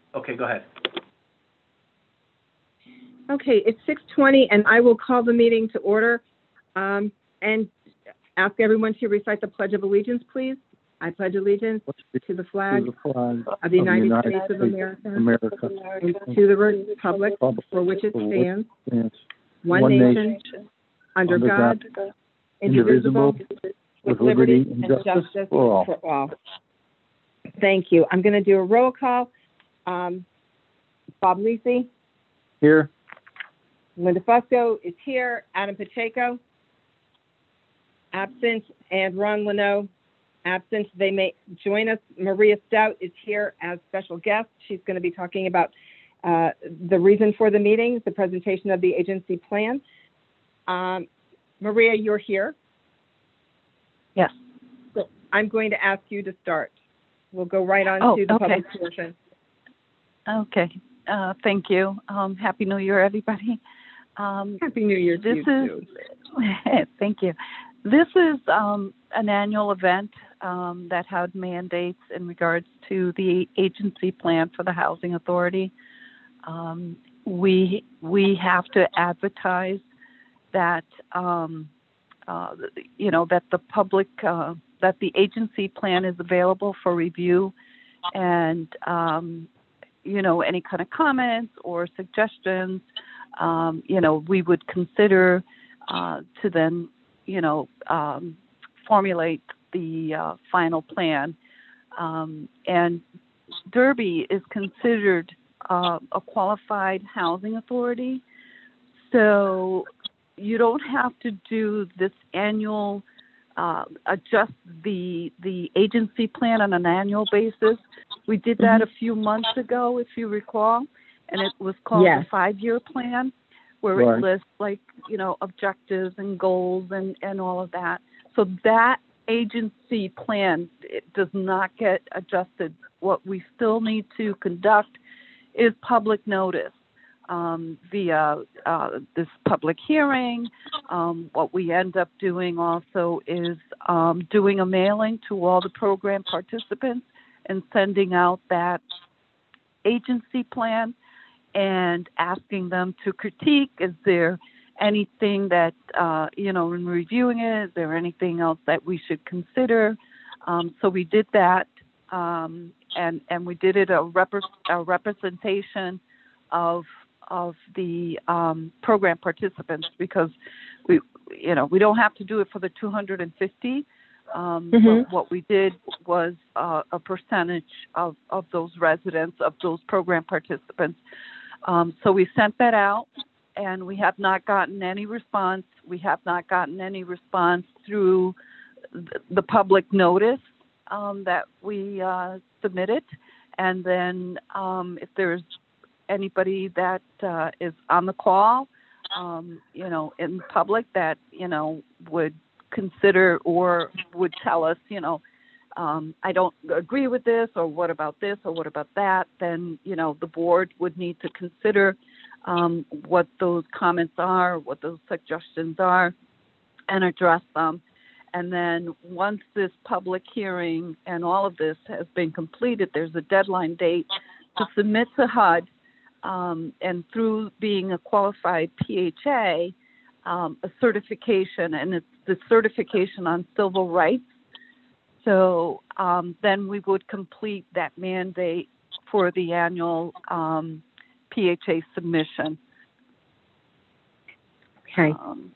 Okay, go ahead. Okay, it's 6:20, and I will call the meeting to order and ask everyone to recite the Pledge of Allegiance, please. I pledge allegiance to the flag of the United States of America and to the republic for which it stands, one nation, under God, indivisible, with liberty and justice for all. Thank you. I'm going to do a roll call. Bob Lisi. Here. Linda Fusco is here. Adam Pacheco, absent. And Ron Leno, absent. They may join us. Maria Stout is here as special guest. She's going to be talking about the reason for the meeting, the presentation of the agency plan. Maria, you're here. Yes. So I'm going to ask you to start. We'll go right on to the public portion. Okay. Thank you. Happy New Year, everybody. Happy New Year to you, too. Thank you. This is an annual event that had mandates in regards to the agency plan for the Housing Authority. We have to advertise that that the public that the agency plan is available for review, and any kind of comments or suggestions, we would consider to then, formulate the final plan. And Derby is considered a qualified housing authority, so you don't have to do this annual adjust the agency plan on an annual basis. We did that a few months ago, if you recall, and it was called a 5-year plan, where it lists objectives and goals and all of that. So that agency plan, it does not get adjusted. What we still need to conduct is public notice via this public hearing. What we end up doing also is doing a mailing to all the program participants and sending out that agency plan and asking them to critique. Is there anything that, in reviewing it, is there anything else that we should consider? So we did that, and we did it a representation of the program participants, because we don't have to do it for the 250. But what we did was a percentage of those residents, of those program participants. So we sent that out, and we have not gotten any response. We have not gotten any response through the public notice that we submitted. And then if there's anybody that is on the call, in public that, would consider or would tell us, I don't agree with this, or what about this, or what about that, then, the board would need to consider what those comments are, what those suggestions are, and address them. And then once this public hearing and all of this has been completed, there's a deadline date to submit to HUD, and through being a qualified PHA, a certification, and it's the certification on civil rights. So then we would complete that mandate for the annual PHA submission. Okay.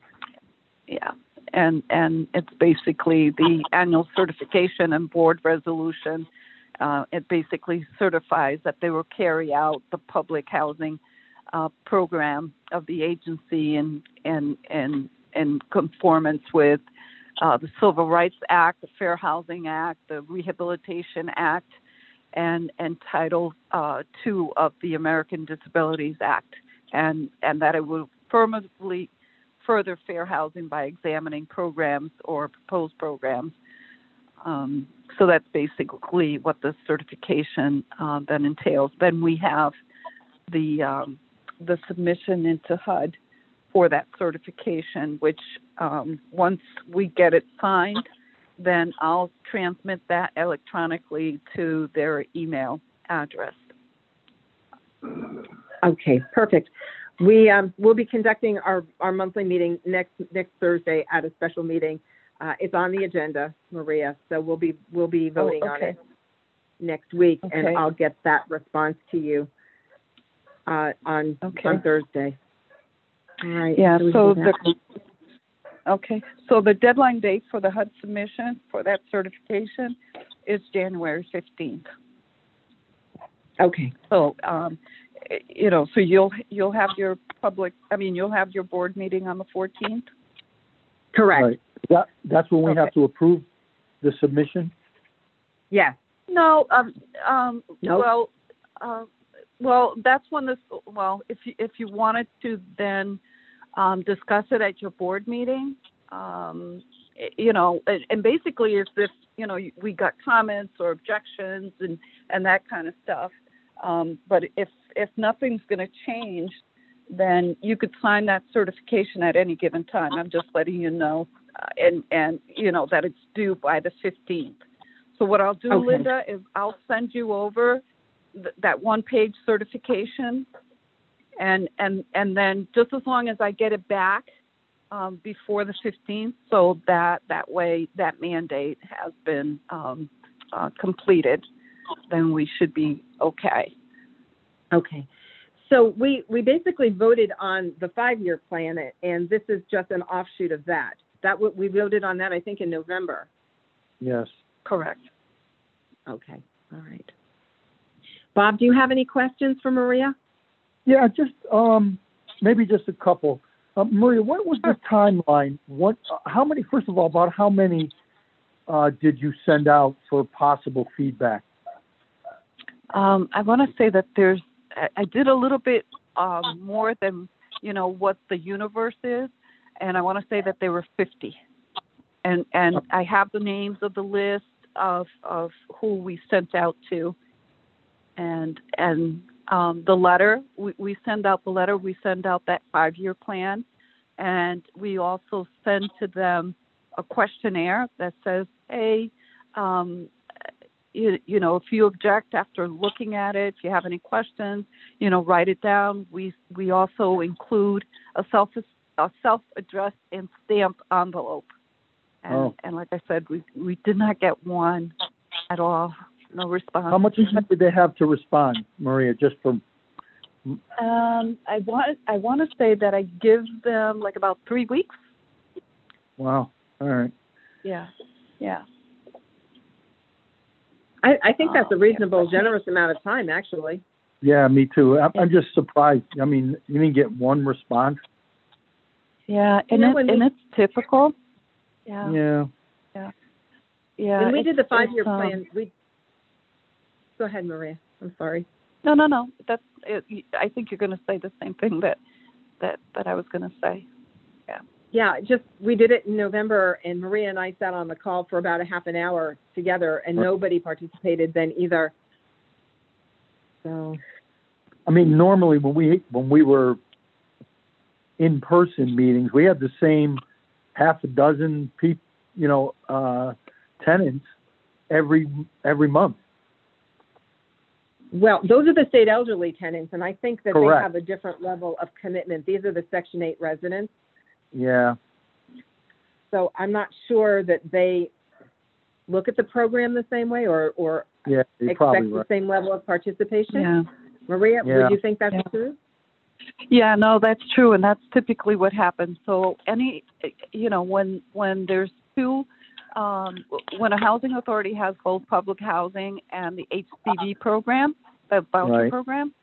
And it's basically the annual certification and board resolution. It basically certifies that they will carry out the public housing program of the agency in conformance with the Civil Rights Act, the Fair Housing Act, the Rehabilitation Act, and Title II of the American Disabilities Act, and that it will affirmatively further fair housing by examining programs or proposed programs. So that's basically what the certification then entails. Then we have the submission into HUD for that certification, which once we get it signed, then I'll transmit that electronically to their email address. Okay, perfect. We will be conducting our monthly meeting next Thursday at a special meeting. It's on the agenda, Maria, so we'll be voting on it next week, and I'll get that response to you on Thursday. All right. Yeah. So the deadline date for the HUD submission for that certification is January 15th. Okay. So so you'll have your you'll have your board meeting on the 14th. Correct. Right. That's when we have to approve the submission? Yes. No. Nope. Well, that's when if you wanted to then discuss it at your board meeting, and basically if we got comments or objections and that kind of stuff. But if nothing's going to change, then you could sign that certification at any given time. I'm just letting you know, and that it's due by the 15th. So what I'll do, Linda, is I'll send you over that one-page certification, and then just as long as I get it back before the 15th, so that way that mandate has been completed, then we should be okay. Okay. So we basically voted on the 5-year plan, and this is just an offshoot of that. We voted on that, I think, in November. Yes. Correct. Okay. All right. Bob, do you have any questions for Maria? Yeah, just maybe just a couple. Maria, what was the timeline? How many? First of all, about how many did you send out for possible feedback? I want to say that I did a little bit more than what the universe is, and I want to say that there were 50, and I have the names of the list of who we sent out to, and the letter we send out the letter. We send out that 5-year plan, and we also send to them a questionnaire that says, hey, if you object after looking at it, if you have any questions, write it down. We also include a self-addressed and stamped envelope. And like I said, we did not get one at all. No response. How much time did they have to respond, Maria? Just for. I want to say that I give them like about 3 weeks. Wow. All right. Yeah. Yeah. I think that's a reasonable, generous amount of time, actually. Yeah, me too. I'm just surprised. I mean, you didn't get one response. Yeah, and it's typical. Yeah. Yeah. Yeah. Yeah. When we did the 5-year plan, Go ahead, Maria. I'm sorry. No. That's it. I think you're going to say the same thing that I was going to say. Yeah. Yeah, we did it in November, and Maria and I sat on the call for about a half an hour together, and nobody participated then either. So, I mean, normally when we were in-person meetings, we had the same half a dozen tenants every month. Well, those are the state elderly tenants, and I think that Correct. They have a different level of commitment. These are the Section 8 residents. Yeah. So I'm not sure that they look at the program the same way or expect the same level of participation. Yeah. Maria, would you think that's true? Yeah, no, that's true, and that's typically what happens. So when there's two, when a housing authority has both public housing and the HCV program, the voucher program,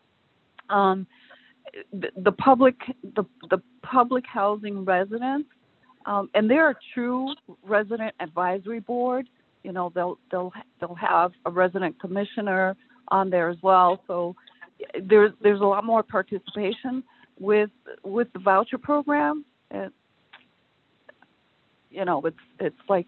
the public housing residents, and they're a true resident advisory board. They'll have a resident commissioner on there as well. So there's a lot more participation with the voucher program. It's like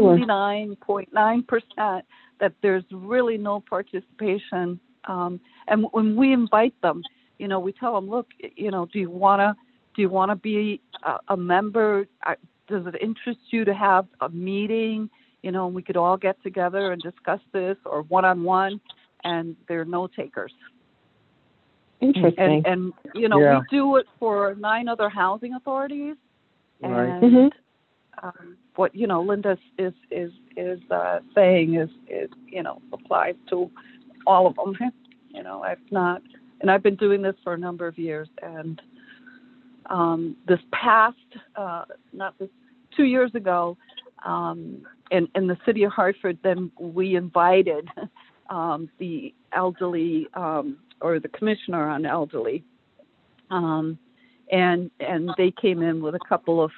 99.9% that there's really no participation. And when we invite them, we tell them, look, do you want to be a member? Does it interest you to have a meeting? And we could all get together and discuss this, or one-on-one, and there are no takers. Interesting. And you know, Yeah. we do it for 9 other housing authorities. Right. And Mm-hmm. what Linda is saying is applies to all of them. I've been doing this for a number of years, and this past, not this, 2 years ago, in the city of Hartford, then we invited the elderly, or the commissioner on elderly, and they came in with a couple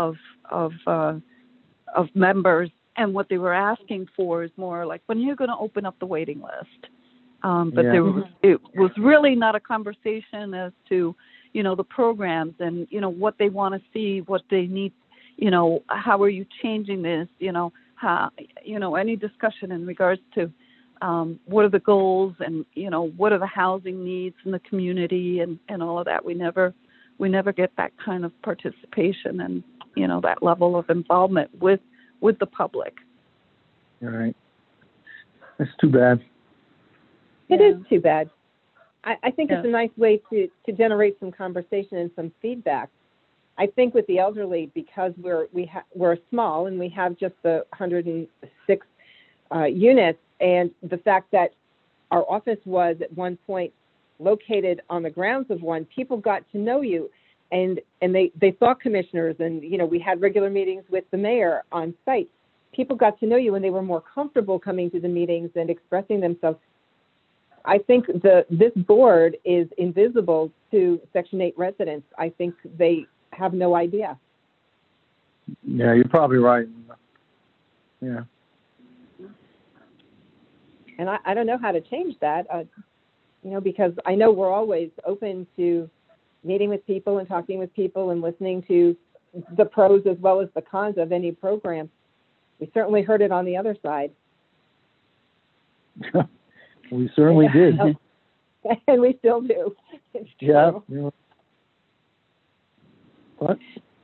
of members, and what they were asking for is more like, when you're going to open up the waiting list. But it was really not a conversation as to, the programs and, what they want to see, what they need, how are you changing this, how, any discussion in regards to what are the goals and, what are the housing needs in the community and all of that. We never get that kind of participation and, that level of involvement with the public. All right. That's too bad. It is too bad. I think Yeah. it's a nice way to generate some conversation and some feedback. I think with the elderly, because we're small and we have just the 106 units, and the fact that our office was at one point located on the grounds of one, people got to know you, and they saw commissioners, and we had regular meetings with the mayor on site. People got to know you, and they were more comfortable coming to the meetings and expressing themselves. I think this board is invisible to Section 8 residents. I think they have no idea. Yeah, you're probably right. Yeah. And I don't know how to change that, because I know we're always open to meeting with people and talking with people and listening to the pros as well as the cons of any program. We certainly heard it on the other side. We certainly did. And we still do. It's true. Yeah. What?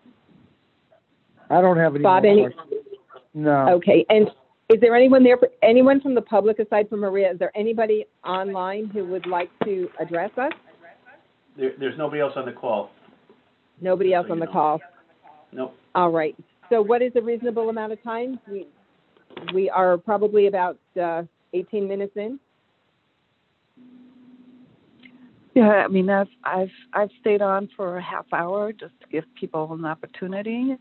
I don't have any Bob, more questions. No. Okay. And is there anyone from the public aside from Maria? Is there anybody online who would like to address us? There's nobody else on the call. Nobody else on the call? Nope. All right. So what is a reasonable amount of time? We are probably about 18 minutes in. Yeah, I mean, I've stayed on for a half hour just to give people an opportunity.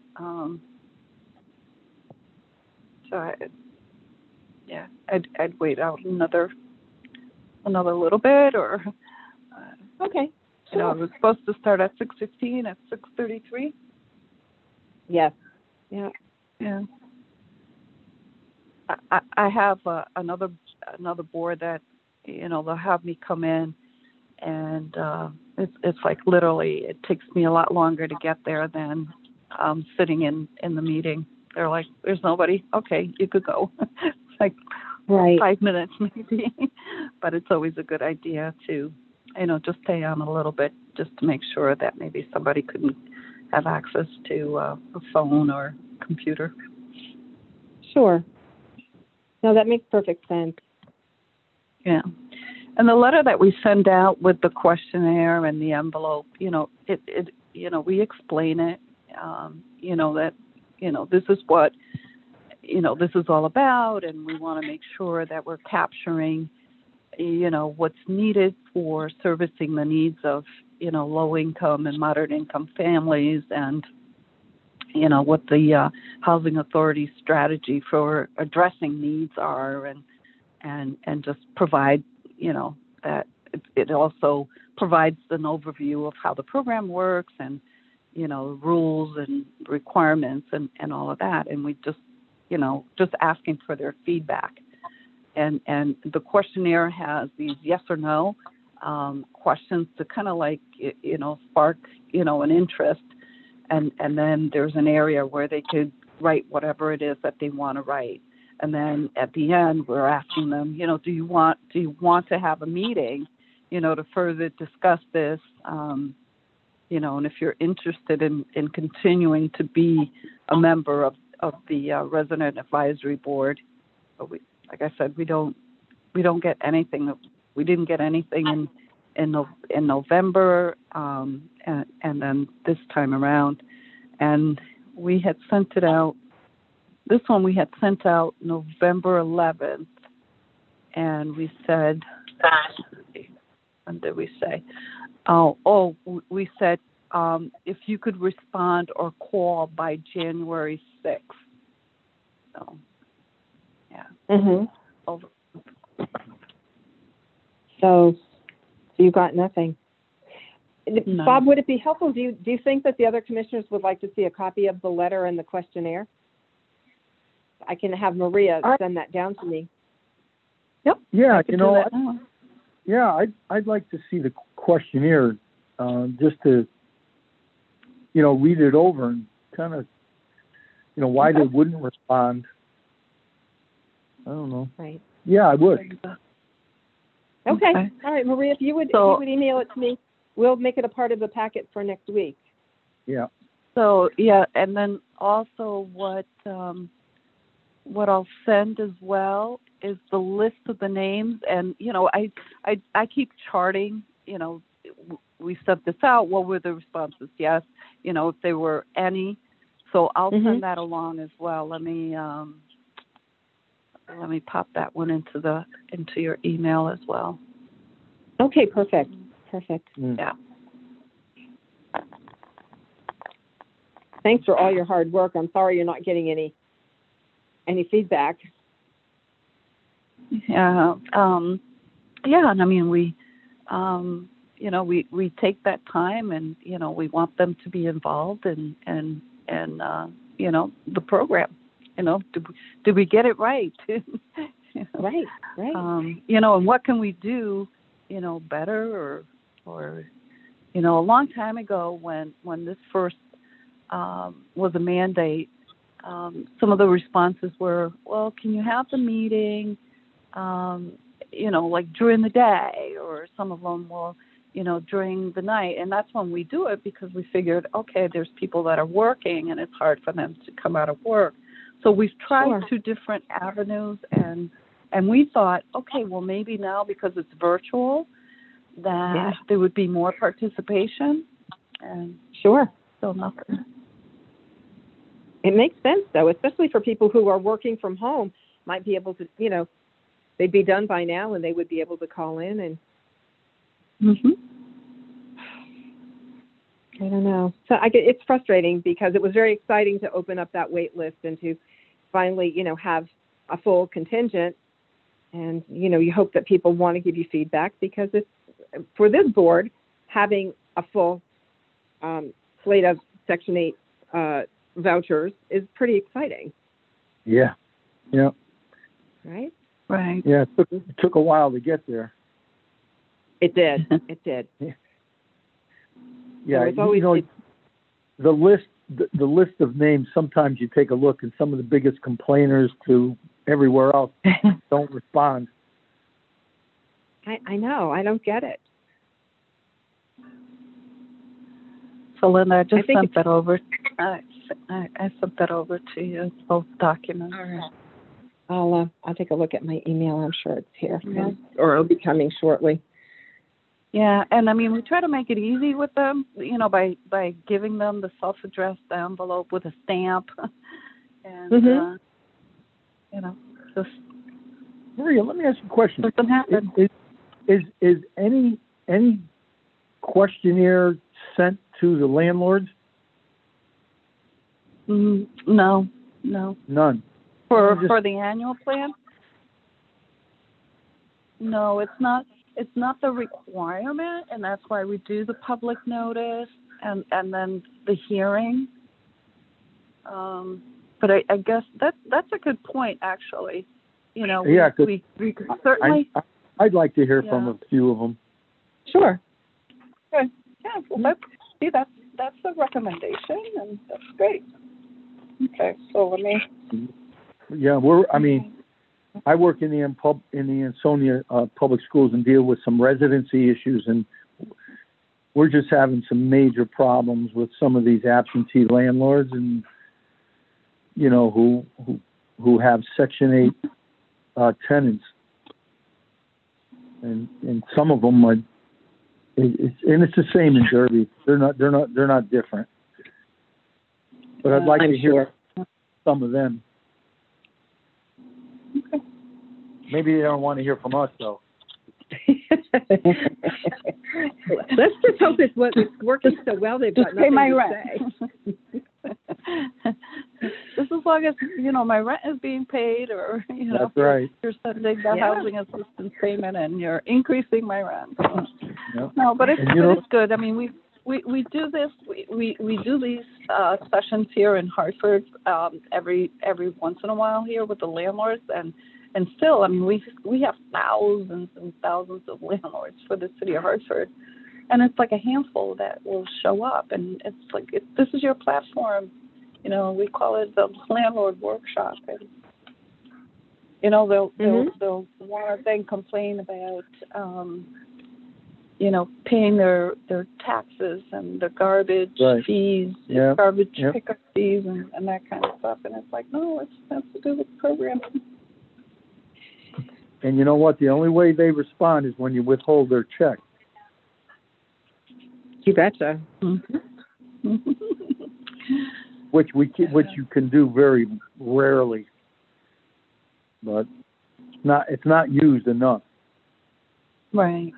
I'd wait out another little bit, or Okay. I was supposed to start at 6:15 at 6:33. Yes. Yeah. Yeah. I have another board that they'll have me come in, and it's like literally it takes me a lot longer to get there than sitting in the meeting. They're like, there's nobody. Okay, you could go. It's like Right. 5 minutes maybe, but it's always a good idea to just stay on a little bit just to make sure that maybe somebody couldn't have access to a phone or computer. Sure. No, that makes perfect sense. Yeah. And the letter that we send out with the questionnaire and the envelope, we explain it, that, this is what, this is all about, and we want to make sure that we're capturing, what's needed for servicing the needs of, low income and moderate income families, and, what the housing authority strategy for addressing needs are, and just provide, that it also provides an overview of how the program works and, rules and requirements and all of that. And we just asking for their feedback. And the questionnaire has these yes or no questions to kind of like, spark, an interest. And then there's an area where they could write whatever it is that they want to write. And then at the end, we're asking them, do you want to have a meeting, to further discuss this, and if you're interested in continuing to be a member of the resident advisory board. But like I said, we don't get anything. We didn't get anything in November, and then this time around, and we had sent it out. This one we had sent out November 11th, and we said, what did we say? We said if you could respond or call by January 6th. So, yeah. Mm-hmm. Over. So you got nothing. No. Bob, would it be helpful? Do you think that the other commissioners would like to see a copy of the letter and the questionnaire? I can have Maria send that down to me. Yep. Yeah, I'd like to see the questionnaire, just to, read it over and kind of, why they wouldn't respond. I don't know. Right. Yeah, I would. Okay. All right, Maria, if you would email it to me, we'll make it a part of the packet for next week. Yeah. So yeah, and then also what I'll send as well is the list of the names, and I keep charting. We sent this out. What were the responses? Yes. If there were any. So I'll send that along as well. Let me pop that one into your email as well. Okay, perfect. Yeah. Thanks for all your hard work. I'm sorry you're not getting any feedback. Yeah. And I mean, we take that time, and we want them to be involved in the program. Did we get it right? Right. And what can we do, better or a long time ago when this first was a mandate, some of the responses were, well, can you have the meeting, like during the day, or some of them will, during the night. And that's when we do it, because we figured, okay, there's people that are working and it's hard for them to come out of work. So we've tried two different avenues, and we thought, okay, well, maybe now because it's virtual, that there would be more participation. And so nothing. It makes sense, though, especially for people who are working from home, might be able to, they'd be done by now and they would be able to call in and. I don't know. So it's frustrating, because it was very exciting to open up that wait list and to finally, have a full contingent. And, you hope that people want to give you feedback, because it's, for this board, having a full slate of Section 8 vouchers is pretty exciting. Yeah. Yeah. Right? Right. Yeah, it took a while to get there. It did. It did. Yeah, it's always, the list of names, sometimes you take a look and some of the biggest complainers to everywhere else don't respond. I know. I don't get it. So Linda, I just sent that over. I sent that over to you, both documents. All right. I'll take a look at my email. I'm sure it's here, or it'll be coming shortly. Yeah, and I mean, we try to make it easy with them, by giving them the self-addressed envelope with a stamp, and just. Maria, let me ask you a question. Doesn't happen. Is any questionnaire sent to the landlords? No. None. For the annual plan? No, it's not. It's not the requirement, and that's why we do the public notice and then the hearing. But I guess that's a good point, actually. We could certainly. I'd like to hear from a few of them. Sure. Good. Yeah. Well, that's a recommendation, and that's great. Okay, so let me. Yeah, I work in the Ansonia public schools and deal with some residency issues, and we're just having some major problems with some of these absentee landlords, and who have Section 8 tenants, and some of them It's the same in Derby. They're not different. But I'd like I'm to hear sure. some of them. Okay. Maybe they don't want to hear from us, though. Let's just hope it's working so well they've got Just pay nothing my to rent. say. Just as long as, my rent is being paid, or, That's right. you're sending the Yeah. housing assistance payment and you're increasing my rent. Yep. No, but it's, And you know- it's good. I mean, we do this, we do these, sessions here in Hartford, every once in a while here with the landlords, and still, I mean, we have thousands and thousands of landlords for the city of Hartford. And it's like a handful that will show up, and it's like, this is your platform. We call it the landlord workshop, and they'll want to then complain about paying their taxes and the garbage Right. fees, Yeah. garbage Yep. pickup fees, and that kind of stuff. And it's like, no, it's to do with the program. And you know what? The only way they respond is when you withhold their check. You betcha. Mm-hmm. Which you can do very rarely, but it's not used enough. Right.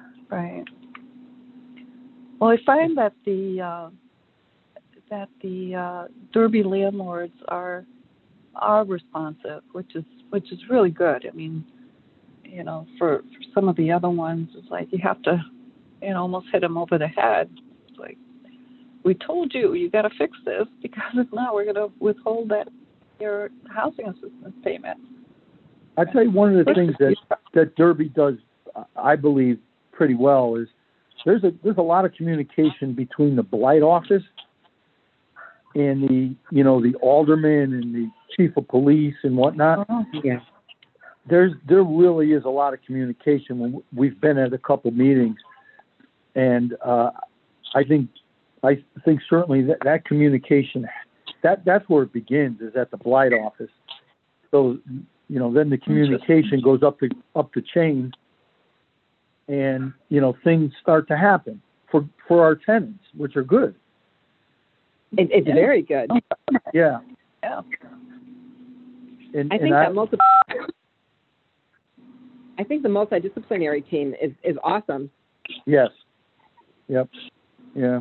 Well, I find that the Derby landlords are responsive, which is really good. I mean, for some of the other ones, it's like you have to, almost hit them over the head. It's like, we told you, you got to fix this, because if not, we're going to withhold your housing assistance payment. I tell you, one of the things that Derby does, I believe, pretty well is there's a lot of communication between the blight office and the alderman and the chief of police and whatnot. Yeah. There really is a lot of communication. When we've been at a couple meetings, and I think certainly that communication, that's where it begins, is at the blight office. So then the communication goes up the chain, and things start to happen for our tenants, which are good. It's very good. Yeah. Yeah. And I think the multidisciplinary team is awesome. Yes. Yep. Yeah.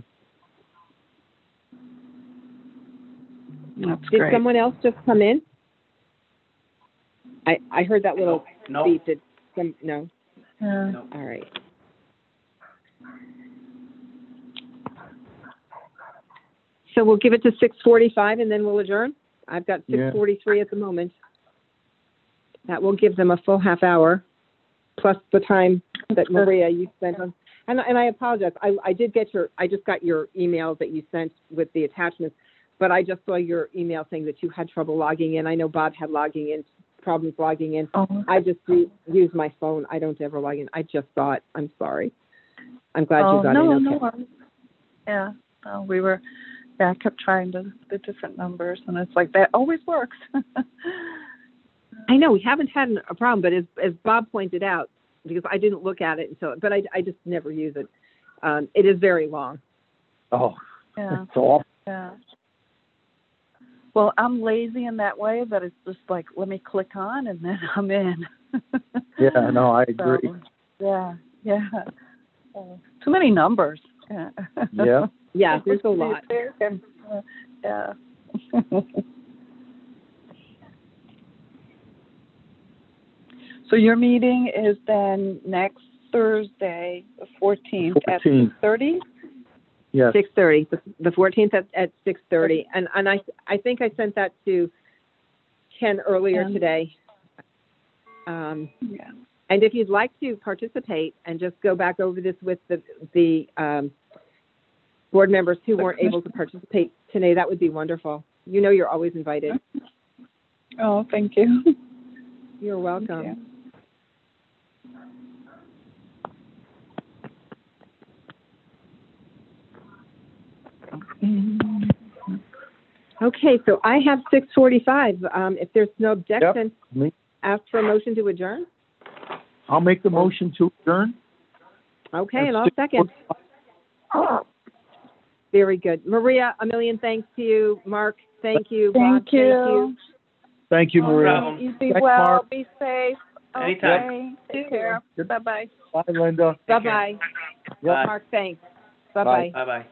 That's Did great. someone else just come in? I heard that little No. beep. No? Yeah. No. All right. So we'll give it to 6:45 and then we'll adjourn? I've got 6:43 at the moment. That will give them a full half hour, plus the time that Maria, you spent on. And I apologize. I just got your email that you sent with the attachments, but I just saw your email saying that you had trouble logging in. I know Bob had problems logging in. Oh, okay. I just use my phone. I don't ever log in. I just saw it. I'm sorry. I'm glad you got in. Okay. No worries. Yeah. I kept trying the different numbers, and it's like, that always works. I know we haven't had a problem, but as Bob pointed out, because I didn't look at it but I just never use it. It is very long. Oh, Yeah. it's awful. Yeah. Well, I'm lazy in that way, that it's just like, let me click on and then I'm in. Yeah, no, I agree. So, yeah. Too many numbers. Yeah. Yeah. Yeah, there's a lot. Yeah. So your meeting is then next Thursday, the 14th at 6:30? Yes. 6:30. The 14th at 6:30, and I think I sent that to Ken earlier today. Yeah. And if you'd like to participate and just go back over this with the board members who weren't able to participate today, that would be wonderful. You're always invited. Oh, thank you. You're welcome. Thank you. Okay, so I have 6:45. If there's no objection, Me. ask for a motion to adjourn. I'll make the motion to adjourn. Okay, and I'll second. Very good. Maria, a million thanks to you. Mark, thank you. Bob, Thank you. Thank you, No Maria. problem. You be Thanks, well. Mark. Be safe. Anytime. Okay. Take care. Good. Bye-bye. Bye, Linda. Bye-bye. Yep. Mark, thanks. Bye-bye. Bye-bye.